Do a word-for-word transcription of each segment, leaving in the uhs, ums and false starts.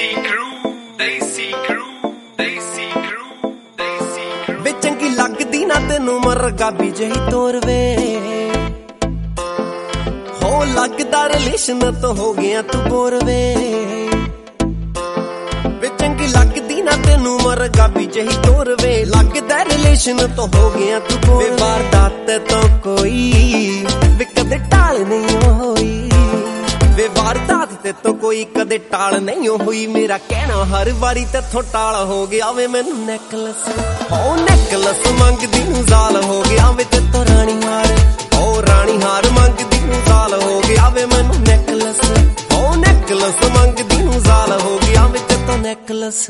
ਦੇਸੀ ਕਰੂ ਦੇਸੀ ਕਰੂ ਦੇਸੀ ਕਰੂ ਦੇਸੀ ਕਰੂ ਵੇ ਚੰਗੀ ਲੱਗਦੀ ਨਾ ਤੈਨੂੰ ਮਰਗਾ ਵੀ ਜਹੀ ਤੋਰਵੇ ਹੋ ਲੱਗਦਾ ਰਿਲੇਸ਼ਨ ਤੋਂ ਹੋ ਗਿਆ ਤੂੰ ਬੋਰਵੇ ਵੇ ਚੰਗੀ ਲੱਗਦੀ ਨਾ ਤੈਨੂੰ ਮਰਗਾ ਵੀ ਜਹੀ ਤੋਰਵੇ ਲੱਗਦਾ ਰਿਲੇਸ਼ਨ ਤੋਂ ਹੋ ਗਿਆ ਤੂੰ ਬੋਰਵੇ ਵਾਰਦਾਤ ਤੋਂ ਕੋਈ ਵੇ ਕਦੇ ਟਾਲ ਨਹੀਂ ਹੋਈ ਵੇ ਵਾਰਦਾਤ ਤੇ ਤੋਂ ਕੋਈ ਕਦੇ ਟਾਲ ਨਹੀਂ ਹੋਈ ਮੇਰਾ ਕਹਿਣਾ ਹਰ ਵਾਰੀ ਤੇਥੋਂ ਟਾਲ ਹੋ ਗਿਆ ਵੇ ਮੈਨੂੰ ਨੈਕਲਸ ਹੋ ਨੈਕਲਸ ਮੰਗਦੀ ਨੂੰ ਜ਼ਾਲ ਹੋ ਗਿਆ ਵੇ ਤੇਤੋਂ ਰਾਣੀ ਹਾਰ ਹੋ ਰਾਣੀ ਹਾਰ ਮੰਗਦੀ ਨੂੰ ਜ਼ਾਲ ਹੋ ਗਿਆ ਵੇ ਮੈਨੂੰ ਨੈਕਲਸ ਹੋ ਨੈਕਲਸ ਮੰਗਦੀ ਨੂੰ ਜ਼ਾਲ ਹੋ ਗਿਆ ਵੇ ਤੇਤੋਂ ਨੈਕਲਸ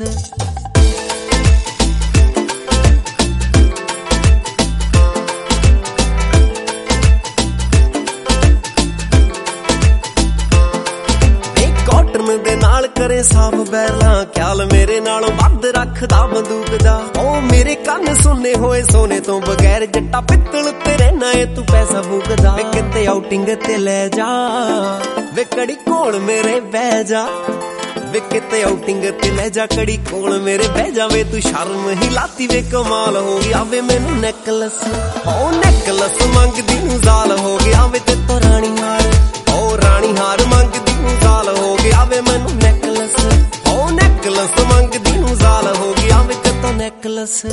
ਦੇ ਨਾਲ ਕਰੇ ਸਾਫ ਬੈਲਾਂ ਖਿਆਲ ਮੇਰੇ ਨਾਲੋਂ ਵੱਧ ਰੱਖਦਾ ਬੰਦੂਕ ਦਾ ਉਹ ਮੇਰੇ ਕੰਨ ਸੁੰਨੇ ਹੋਏ ਸੋਨੇ ਤੋਂ ਬਗੈਰ ਜੱਟਾ ਪਿੱਤਲ ਤੇ ਰਹਿਣਾ ਏ ਤੂੰ ਪੈਸਾ ਫੂਕਦਾ ਵੇ ਕਿਤੇ ਆਊਟਿੰਗ ਤੇ ਲੈ ਜਾ ਵੇ ਕੜੀ ਕੋਲ ਮੇਰੇ ਬਹਿ ਜਾ ਵੇ ਕਿਤੇ ਆਊਟਿੰਗ ਤੇ ਲੈ ਜਾ ਕੜੀ ਕੋਲ ਮੇਰੇ ਬਹਿ ਜਾਵੇ ਤੂੰ ਸ਼ਰਮ ਹੀ ਲਾਤੀ ਵੇ ਕਮਾਲ ਹੋ ਗਿਆ ਵੇ ਮੈਨੂੰ ਨੈਕਲਸ ਹੋ ਨੈਕਲਸ ਮੰਗਦੀ ਨੂੰ ਜ਼ਾਲ ਹੋ ਗਿਆ ਵੇ ਤੇਤੋਂ ਰਾਣੀ ਹਾਰ ਹੋ ਰਾਣੀ ਹਾਰ ਮੰਗਦੀ ਨੂੰ ਜ਼ਾਲ ਹੋ ਗਿਆ ਵੇ ਮੈਨੂੰ ਨੈਕਲਸ ਹੋ ਨੈਕਲਸ ਮੰਗਦੀ ਨੂੰ ਜ਼ਾਲ ਹੋ ਗਿਆ ਵੇ ਤੇਤੋਂ ਨੈਕਲਸ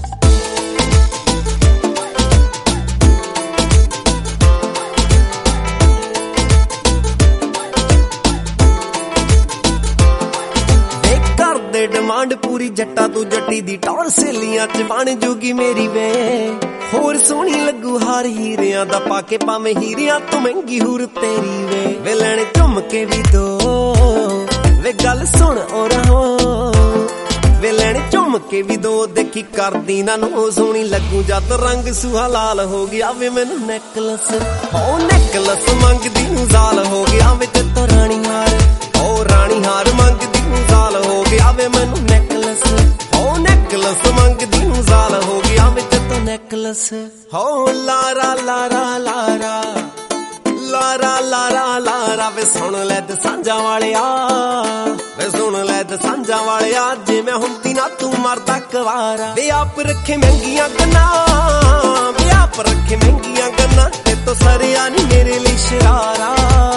ਡਿਮਾਂਡ ਪੂਰੀ ਜੱਟਾ ਤੂੰ ਜੱਟੀ ਦੀ ਟੌਰ ਸੇਲੀਆਂ ਚ ਬਣ ਜੂਗੀ ਮੇਰੀ ਵੇ ਹੋਰ ਸੋਹਣੀ ਲੱਗੂ ਹਾਰ ਹੀਰਿਆਂ ਦਾ ਪਾ ਕੇ ਪਾਵੇਂ ਹੀਰਿਆਂ ਤੋਂ ਮਹਿੰਗੀ ਹੂਰ ਤੇਰੀ ਵੇ ਵੇ ਲੈਣ ਝੁੰਮ ਕੇ ਵੀ ਦੋ ਵੇ ਗੱਲ ਸੁਣ ਔਰ ਹੋ ਵੇ ਲੈਣ ਝੁੰਮ ਕੇ ਵੀ ਦੋ ਦੇਖੀ ਕਰਦੀ ਨਾ ਨੂੰ ਸੋਹਣੀ ਲੱਗੂ ਜਦ ਰੰਗ ਸੁਹਾ ਲਾਲ ਹੋ ਗਿਆ ਵੇ ਮੈਨੂੰ ਨੈਕਲਸ ਹੋ ਨੈਕਲਸ ਮੰਗਦੀ ਨੂੰ ਜ਼ਾਲ ਹੋ ਗਿਆ ਵੇ ਤੇਤੋਂ ਰਾਣੀ ਹਾਰ ਹੋ ਰਾਣੀ ਹਾਰ ਮੰਗਦੀ ਨੂੰ ਜ਼ਾਲ ਹੋ ਗਿਆ ਵੇ ਮੈਨੂੰ ਨੈਕਲਸ ਹੋ ਨੈਕਲਸ ਮੰਗਦੀ ਨੂੰ ਜ਼ਾਲ ਹੋ ਗਿਆ ਵੇ ਤੇਤੋਂ ਨੈਕਲਸ ਹੋ ਲਾਰਾ ਲਾਰਾ ਲਾਰਾ ਲਾਰਾ ਲਾਰਾ ਲਾਰਾ ਵੇ ਸੁਣ ਲੈ ਦਸਾਂਝਾਂ ਵਾਲਿਆ ਵੇ ਸੁਣ ਲੈ ਦਸਾਂਝਾਂ ਵਾਲਿਆ ਜਿਵੇਂ ਹੁੰਦੀ ਨਾ ਤੂੰ ਮਰਦਾ ਕੁਵਾਰਾ ਵੇ ਆਪ ਰੱਖੇ ਮਹਿੰਗੀਆਂ ਗੰਨਾਂ ਵੇ ਆਪ ਰੱਖੇ ਮਹਿੰਗੀਆਂ ਗੰਨਾਂ ਤੇਤੋਂ ਸਰਿਆ ਨੀ ਮੇਰੇ ਲਈ ਸ਼ਰਾਰਾ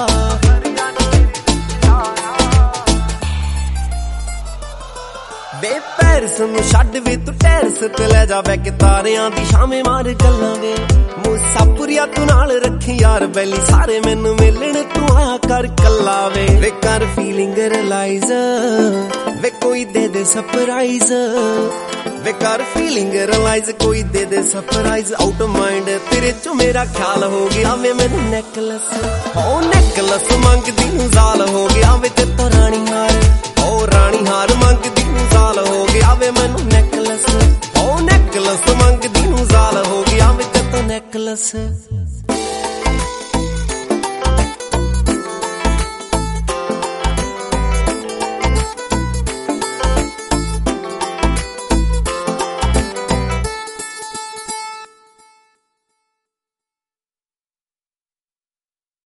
ਵੇ ਪੈਰਸ ਨੂੰ ਛੱਡ ਵੇ ਤੂੰ ਟੈਰਸ ਤੇ ਲੈ ਜਾ ਬੈ ਕੇ ਤਾਰਿਆਂ ਦੀ ਛਾਵੇਂ ਮਾਰ ਗੱਲਾਂ ਵੇ ਮੁਸਾਫਰੀਆ ਤੂੰ ਨਾਲ ਰੱਖੀ ਯਾਰ ਬੈਲੀ ਸਾਰੇ ਮੈਨੂੰ ਮਿਲਣ ਤੂੰ ਆਇਆ ਕਰ ਕੱਲਾ ਵੇ ਵੇ ਕਰ ਫੀਲਿੰਗ ਰਿਅਲਾਈਜ਼ ਵੇ ਕੋਈ ਦੇ ਦੇ ਸਰਪ੍ਰਾਈਜ਼ ਵੇ ਕਰ ਫੀਲਿੰਗ ਰਿਅਲਾਈਜ਼ ਕੋਈ ਦੇ ਦੇ ਸਰਪ੍ਰਾਈਜ਼ ਆਊਟ ਮਾਈਂਡ ਤੇਰੇ ਚੋਂ ਮੇਰਾ ਖਿਆਲ ਹੋ ਗਿਆ ਵੇ ਮੈਨੂੰ ਨੈਕਲਸ ਹੋ ਨੈਕਲਸ ਮੰਗਦੀ ਨੂੰ ਜ਼ਾਲ ਹੋ ਗਿਆ ਵੇ ਤੇਤੋਂ ਰਾਣੀ ਹਾਰ ਹੋ ਰਾਣੀ ਹਾਰ ਮੰਗਦੀ ਨੂੰ ਜ਼ਾਲ ਹੋ ਗਿਆ ਵੇ ਮੈਨੂੰ ਨੈਕਲਸ ਹੋ ਨੈਕਲਸ ਮੰਗਦੀ ਨੂੰ ਜ਼ਾਲ ਹੋ ਗਿਆ ਵੇ ਤੇਤੋਂ ਨੈਕਲਸ